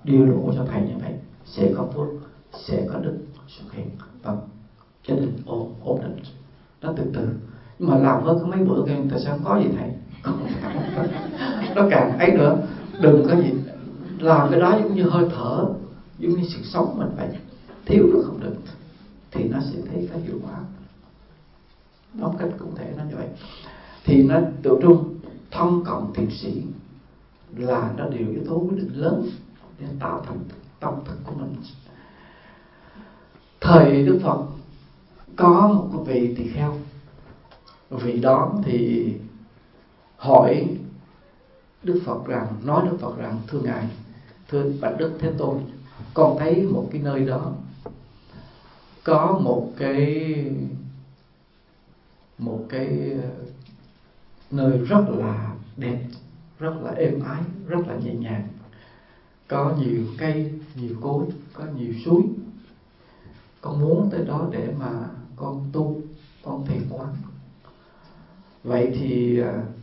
điều độ cho thầy như vậy sẽ có phước, sẽ có đức xuất hiện và gia đình ổn định. Nó từ từ, nhưng mà làm hơn có mấy bữa cái tại sao không có gì thầy? Nó càng ấy nữa. Đừng có gì làm cái đó giống như hơi thở, giống như sự sống mình vậy, thiếu nó không được thì nó sẽ thấy cái hiệu quả. Nói cách cụ thể nó như vậy. Thì nó tự trung thân cận thiện sĩ là nó đều yếu tố quyết định lớn để tạo thành tâm thức của mình. Thời Đức Phật có một cái vị tỳ kheo, vị đó thì hỏi Đức Phật rằng, nói Đức Phật rằng: thưa ngài, thưa bạch Đức Thế Tôn, con thấy một cái nơi đó có một cái nơi rất là đẹp, rất là êm ái, rất là nhẹ nhàng, có nhiều cây, nhiều cối, có nhiều suối. Con muốn tới đó để mà con tu, con thiền quán. Vậy thì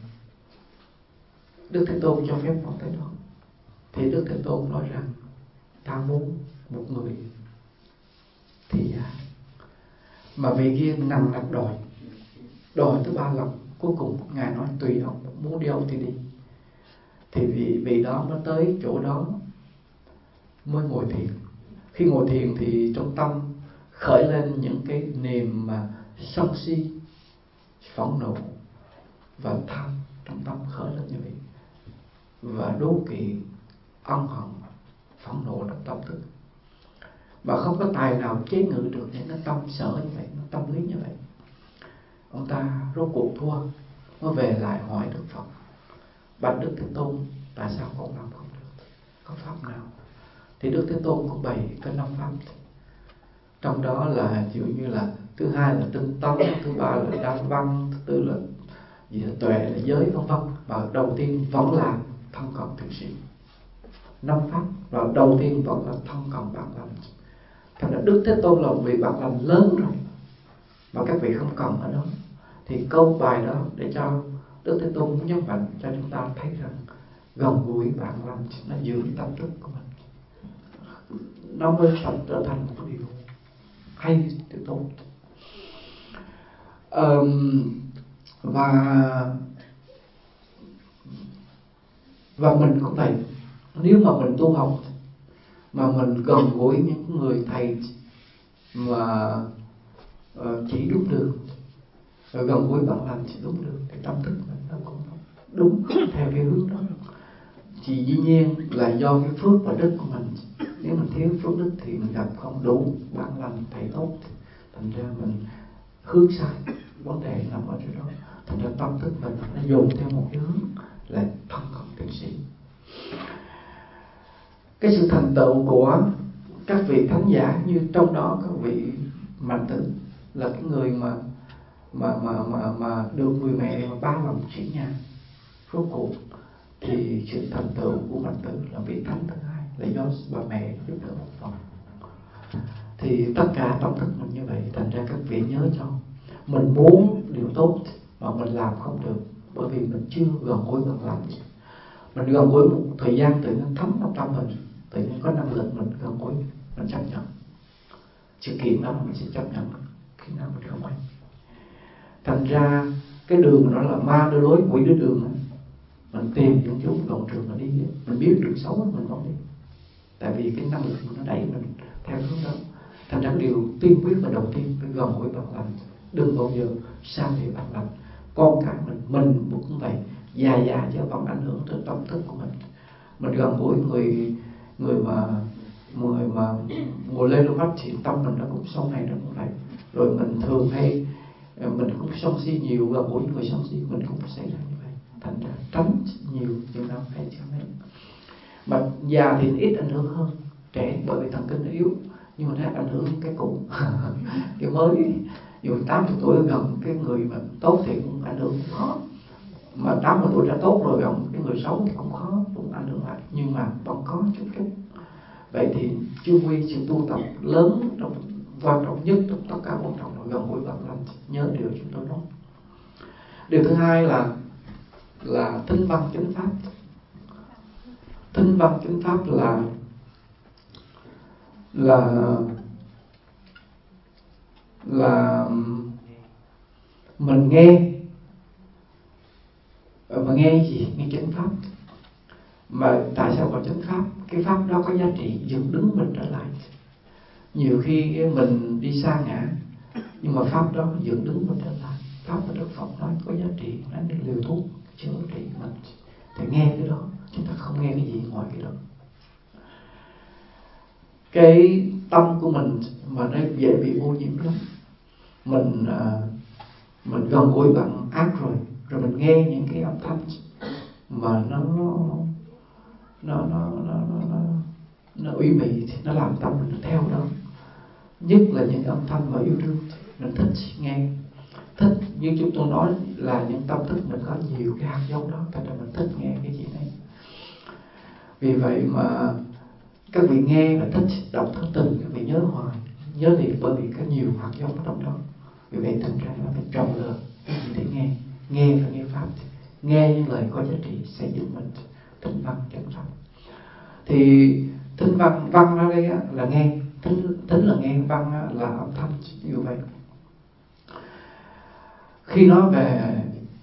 Đức Thế Tôn cho phép con tới đó. Thì Đức Thế Tôn nói rằng: ta muốn một người thị giả. Mà vị kia nặng nặc đòi tới 3 lần. Cuối cùng ngài nói: tùy ông, muốn đi đâu thì đi. Thì vị đó mới tới chỗ đó, mới ngồi thiền. Khi ngồi thiền thì trong tâm khởi lên những cái niềm mà sân si, phẫn nộ và tham trong tâm khởi lên như vậy, và đố kỵ, ân hận, phẫn nộ trong tâm thức. Mà không có tài nào chế ngự được những cái tâm sở như vậy, nó tâm lý như vậy. Ông ta rốt cuộc thua, mới về lại hỏi Đức Phật: bạch Đức Thế Tôn, tại sao con làm không được? Có pháp nào? Thì Đức Thế Tôn cũng bày cái 5 pháp. Trong đó là ví dụ như là thứ hai là tinh tấn, thứ ba là đa văn, thứ tư là gì là tuệ, là giới, vân vân. Và đầu tiên vẫn là thân cận thiện sĩ. 5 pháp, và đầu tiên vẫn là thân cận bạn lành. Thành ra Đức Thế Tôn là một vị bạn lành lớn rồi, mà các vị không cần ở đó. Thì câu bài đó để cho Đức Thế Tôn muốn nhấn mạnh cho chúng ta thấy rằng gần gũi bạn lành nó giữ tâm thức của mình, nó mới trở thành một cái điều hay, điều tốt. Và mình cũng vậy. Nếu mà mình tu học mà mình gần gũi những người thầy mà chỉ đúng đường, rồi gần gũi bạn lành chỉ đúng đường, thì tâm thức mình nó cũng đúng theo cái hướng đó. Chỉ dĩ nhiên là do cái phước và đức của mình. Nếu mình thiếu phước đức thì mình gặp không đủ bạn lành, thầy tốt, thành ra mình hướng sai. Vấn đề nằm ở chỗ đó. Thành ra tâm thức mình nó dùng theo một cái hướng là thân cận thiện sĩ. Cái sự thành tựu của các vị thánh giả, như trong đó các vị Mạnh Tử là cái người mà được người mẹ mà 3 lần chuyển nhà. Rốt cuộc thì sự thành tựu của Mạnh Tử là vị thánh thứ hai là do bà mẹ giúp đỡ một phần. Thì tất cả tâm thức mình như vậy. Thành ra các vị nhớ cho, mình muốn điều tốt mà mình làm không được, bởi vì mình chưa gần gũi bằng lành. Mình gần gũi một thời gian tự nhiên thấm vào tâm mình, tự nhiên có năng lực mình gần gũi, mình chấp nhận sự kiện đó, mình sẽ chấp nhận khi nào mình không hay. Thành ra cái đường đó là ma đưa lối, quỷ đưa đường đó. Mình tìm những chỗ đoạn trường mà đi, mình biết đường xấu mình vẫn đi, tại vì cái năng lực của nó đẩy mình theo hướng đó. Thành ra điều tiên quyết và đầu tiên phải gần gũi bạn lành, đừng bao giờ xa lìa bạn lành. Con cái mình cũng vậy, già chứ vẫn ảnh hưởng tới tâm thức của mình. Mình gần gũi người mà ngồi lên đôi mắt thì tâm mình nó cũng sau này nó cũng vậy. Rồi mình thường hay mình cũng sân si nhiều, gần gũi người sân si mình cũng xảy ra như vậy. Thành ra tránh nhiều chừng nào hay chừng ấy. Mà già thì ít ảnh hưởng hơn trẻ, bởi vì thần kinh nó yếu, nhưng mà nó ảnh hưởng những cái cũ. Cái mới dù 80 tuổi gần cái người mà tốt thì cũng ảnh hưởng cũng khó, mà 80 tuổi đã tốt rồi gần cái người xấu thì cũng khó, cũng ảnh hưởng lại, nhưng mà vẫn có chút. Vậy thì chung quy sự tu tập lớn trong quan trọng nhất, trong tất cả quan trọng là gần gũi bạn lành. Nhớ điều chúng tôi nói. Điều thứ hai là thính văn chánh pháp. Thính văn chánh pháp là là mình nghe, mà nghe gì? Nghe chánh pháp. Mà tại sao gọi chánh pháp? Cái pháp đó có giá trị dựng đứng mình trở lại. Nhiều khi mình đi sa ngã, nhưng mà pháp đó dựng đứng mình trở lại. Pháp mà Đức Phật nói có giá trị, nó như liều thuốc chữa trị mình. Thì nghe cái đó, chúng ta không nghe cái gì ngoài cái đó. Cái tâm của mình mà nó dễ bị ô nhiễm lắm. Mình gần gũi bạn ác rồi mình nghe những cái âm thanh mà nó ủy mị thì nó làm tâm mình theo đó. Nhất là những âm thanh mà yêu đương, mình thích nghe. Thích như chúng tôi nói là những tâm thức mình có nhiều cái hạt giống đó, thành ra mình thích nghe cái gì đấy. Vì vậy mà các vị nghe và thích đọc thất tình, các vị nhớ hoài, nhớ liền, bởi vì có nhiều hạt giống ở trong đó. Vì vậy thành ra nó phải chọn lựa cái gì để nghe và nghe pháp, nghe những lời có giá trị xây dựng mình, thính văn chánh pháp. Thì thính văn ở đây là nghe, thính là nghe, văn là âm thanh, như vậy. Khi nói về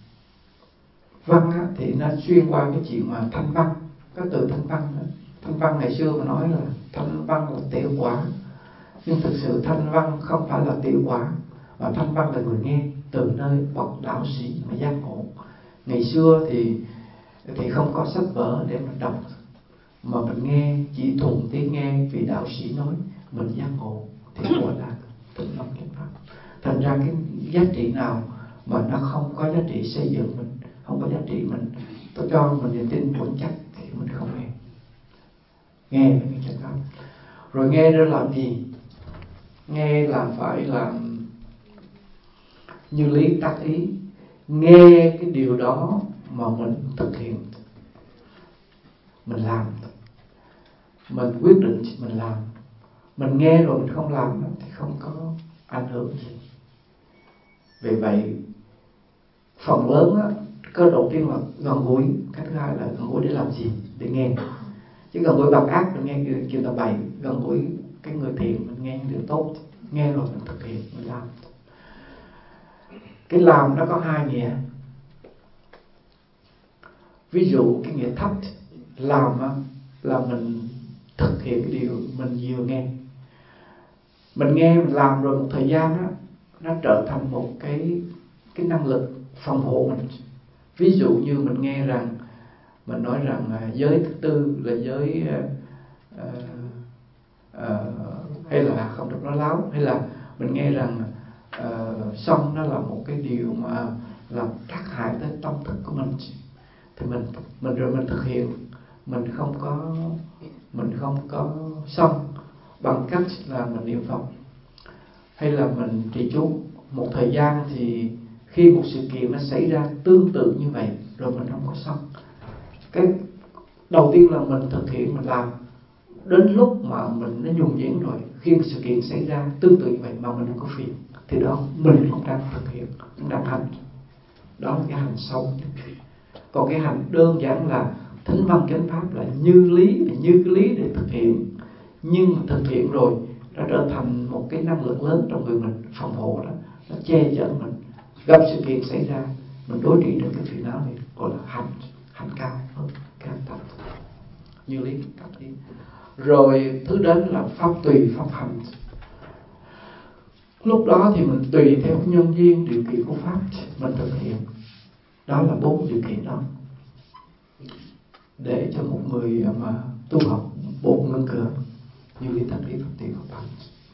văn thì nó xuyên qua cái chuyện mà thanh văn, cái từ thanh văn đó. Thanh văn ngày xưa mà nói là thanh văn là tiểu quả, nhưng thực sự thanh văn không phải là tiểu quả, mà thanh văn là người nghe từ nơi bậc đạo sĩ mà giác ngộ. Ngày xưa thì không có sách vở để mình đọc, mà mình nghe chỉ thuần tiếng nghe vì đạo sĩ nói, mình giác ngộ thì gọi là thính văn chánh pháp. Thành ra cái giá trị nào mà nó không có giá trị xây dựng mình, không có giá trị mình tôi cho mình niềm tin vững chắc thì mình không nghe. Nghe là nghe chánh pháp. Rồi nghe để làm gì? Nghe là phải làm như lý tác ý, nghe cái điều đó mà mình thực hiện, mình làm, mình quyết định mình làm. Mình nghe rồi mình không làm thì không có ảnh hưởng gì. Vì vậy phần lớn cái đầu tiên là gần gũi, cái thứ hai là gần gũi để làm gì? Để nghe. Chứ gần gũi bằng ác mình nghe chuyện tầm bậy, gần gũi cái người thiện mình nghe những điều tốt, nghe rồi mình thực hiện, mình làm. Cái làm nó có hai nghĩa. Ví dụ cái nghĩa thấp, làm là mình thực hiện cái điều mình vừa nghe. Mình nghe mình làm rồi một thời gian nó trở thành một cái năng lực phòng hộ mình. Ví dụ như mình nghe rằng mình nói rằng giới thứ tư là giới hay là không được nói láo, hay là mình nghe rằng sân nó là một cái điều mà làm tác hại tới tâm thức của mình, thì mình rồi mình thực hiện, mình không có sân bằng cách là mình niệm Phật hay là mình trì chú. Một thời gian thì khi một sự kiện nó xảy ra tương tự như vậy rồi mình không có sân. Cái đầu tiên là mình thực hiện, mình làm. Đến lúc mà mình nó nhuần nhuyễn rồi, khi một sự kiện xảy ra tương tự như vậy mà mình không có phiền, thì đó mình cũng đang thực hiện, cũng đang hành. Đó là cái hành sâu. Còn cái hành đơn giản là thính văn chánh pháp là như cái lý để thực hiện. Nhưng mà thực hiện rồi nó trở thành một cái năng lượng lớn trong người mình, phòng hộ đó, nó che chở mình. Gặp sự kiện xảy ra mình đối trị được cái phiền não này, gọi là hành cao hơn cái hành thấp, như lý tác ý. Rồi thứ đến là pháp tùy, pháp hành. Lúc đó thì mình tùy theo cái nhân duyên điều kiện của pháp mình thực hiện. Đó là 4 điều kiện đó để cho một người mà tu học bột ngưng cửa, như lý tác ý, pháp tùy, pháp hành.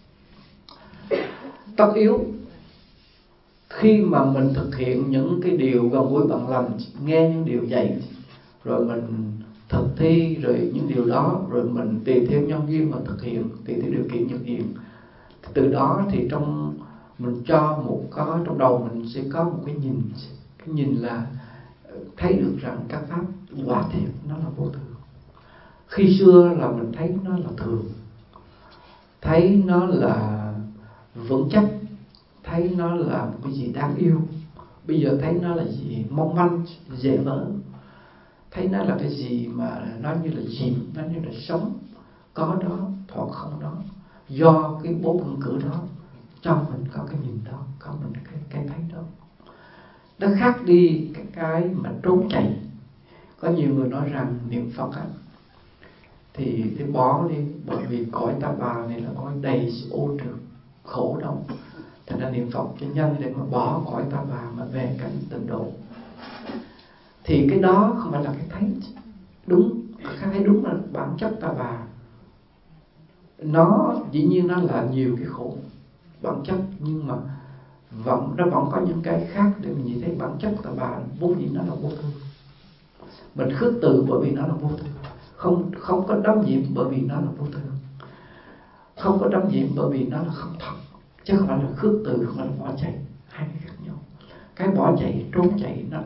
Tất yếu khi mà mình thực hiện những cái điều gần gũi bằng lành, nghe những điều dạy rồi mình thực thi rồi những điều đó, rồi mình tùy theo nhân duyên mà thực hiện, tùy theo điều kiện thực hiện. Từ đó thì mình cho trong đầu mình sẽ có một cái nhìn là thấy được rằng các pháp quả thiệt nó là vô thường. Khi xưa là mình thấy nó là thường, thấy nó là vững chắc, thấy nó là một cái gì đáng yêu. Bây giờ thấy nó là gì mong manh, dễ vỡ. Thấy nó là cái gì mà nó như là chìm, nó như là sống, có đó, hoặc không đó. do cái 4 ngưỡng cửa đó cho mình có cái nhìn đó, có mình cái thấy đó. Nó khác đi cái mà trốn chạy. Có nhiều người nói rằng niệm Phật á thì bỏ đi, bởi vì cõi ta bà này là cõi đầy sự ô trượt, khổ đau. Thành ra niệm Phật cho nhanh để mà bỏ cõi ta bà mà về cảnh tịnh độ. Thì cái đó không phải là cái thấy đúng. Cái thấy đúng là bản chất ta bà. Nó dĩ nhiên nó là nhiều cái khổ bản chất, nhưng mà nó vẫn có những cái khác để mình nhìn thấy bản chất ta bà vốn dĩ nó là vô tư. Mình khước từ bởi vì nó là vô tư, không có đắm nhiễm bởi vì nó là vô tư, không có đắm nhiễm bởi vì nó là không thật, chứ không phải là khước từ, không phải là bỏ chạy. Hai cái khác nhau. Cái bỏ chạy, trốn chạy nó